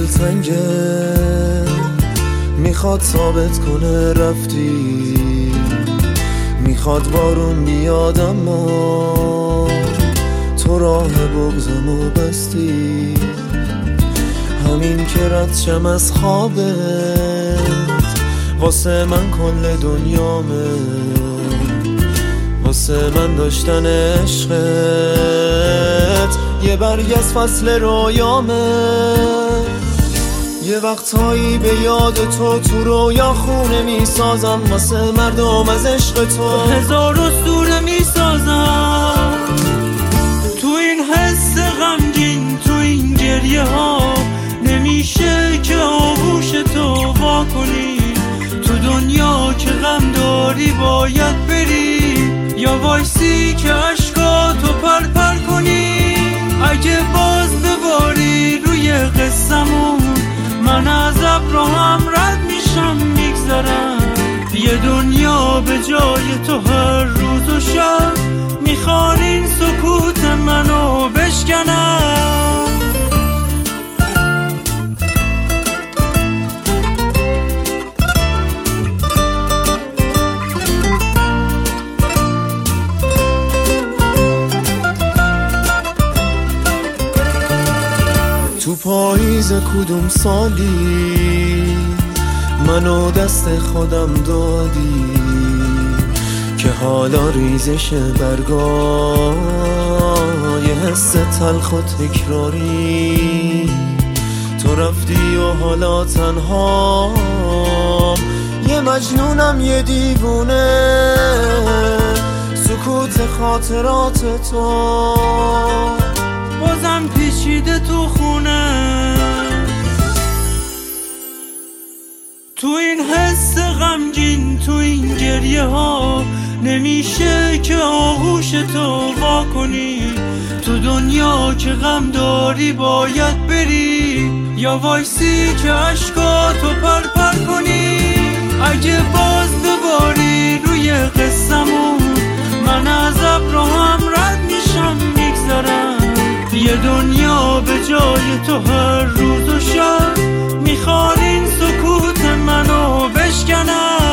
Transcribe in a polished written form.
دلتنگه، میخواد ثابت کنه رفتی، میخواد بارون بیاد اما تو راه بغضمو بستی. همین که رد شم از خوابت واسه من کل دنیامه، واسه من داشتن عشقت یه برگ از فصل رویامه. یه وقتهایی به یاد تو رویا خونه میسازم، واسه مردم از عشق تو هزار اسطوره میسازم. تو این حس غمگین، تو این گریه ها نمیشه که آغوش تو وا کنی. تو دنیا که غم داری باید بری، یا وایسی که عشقاتو پرپر کنی. اگه باز بباری روی قصمون، من از ابرام رد میشم میگذرم. یه دنیا به جای تو هر روز و شب میخوان این سکوت منو بشکنم. تو پاییز کدوم سالی منو دست خودم دادی، که حالا ریزش برگا یه حس تلخ و تکراری. تو رفتی و حالا تنهام، یه مجنونم یه دیوونه، سکوت خاطرات تو بازم پیچیده تو خونه. تو این حس غمگین، تو این گریه ها نمیشه که آغوش تو وا کنی. تو دنیا که غم داری باید بری، یا وایسی که عشقاتو پرپر کنی. اگه باز بباری روی قصمون، من از ابرام رد میشم میگذرم. یه دنیا به جای تو هر روز و شب میخوان این سکوت منو بشکنم.